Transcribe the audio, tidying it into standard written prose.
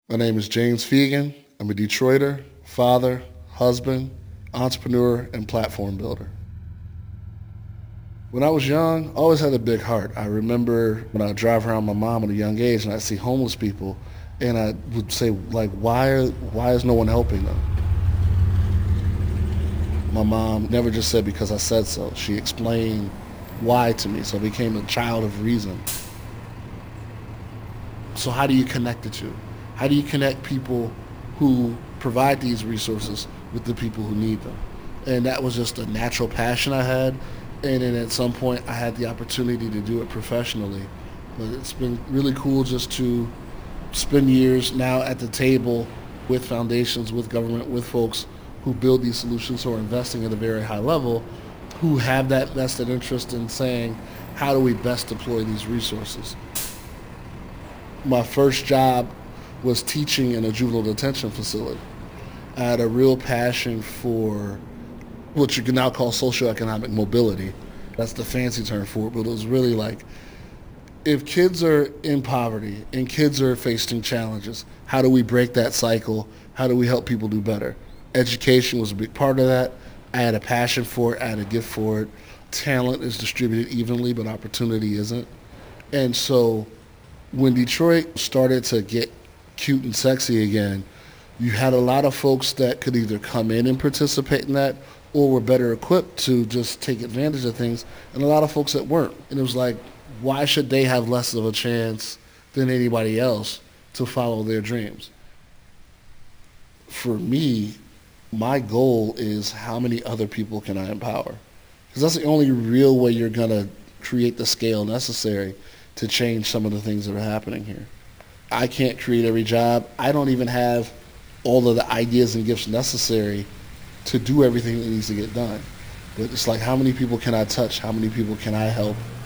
My name is James Fegan. I'm a Detroiter, father, husband, entrepreneur, and platform builder. When I was young, I always had a big heart. I remember when I would drive around my mom at a young age and I'd see homeless people and I would say, like, why is no one helping them? My mom never just said because I said so. She explained why to me, so I became a child of reason. So how do you connect the two? How do you connect people who provide these resources with the people who need them? And that was just a natural passion I had. And then at some point I had the opportunity to do it professionally. But it's been really cool just to spend years now at the table with foundations, with government, with folks who build these solutions, who are investing at a very high level, who have that vested interest in saying, how do we best deploy these resources? My first job was teaching in a juvenile detention facility. I had a real passion for what you can now call socioeconomic mobility. That's the fancy term for it, but it was really like, if kids are in poverty and kids are facing challenges, how do we break that cycle? How do we help people do better? Education was a big part of that. I had a passion for it. I had a gift for it. Talent is distributed evenly, but opportunity isn't. And so when Detroit started to get cute and sexy again, you had a lot of folks that could either come in and participate in that or were better equipped to just take advantage of things, and a lot of folks that weren't. And it was like, why should they have less of a chance than anybody else to follow their dreams? For me, my goal is how many other people can I empower? Because that's the only real way you're going to create the scale necessary to change some of the things that are happening here. I can't create every job. I don't even have all of the ideas and gifts necessary to do everything that needs to get done. But it's like, how many people can I touch? How many people can I help?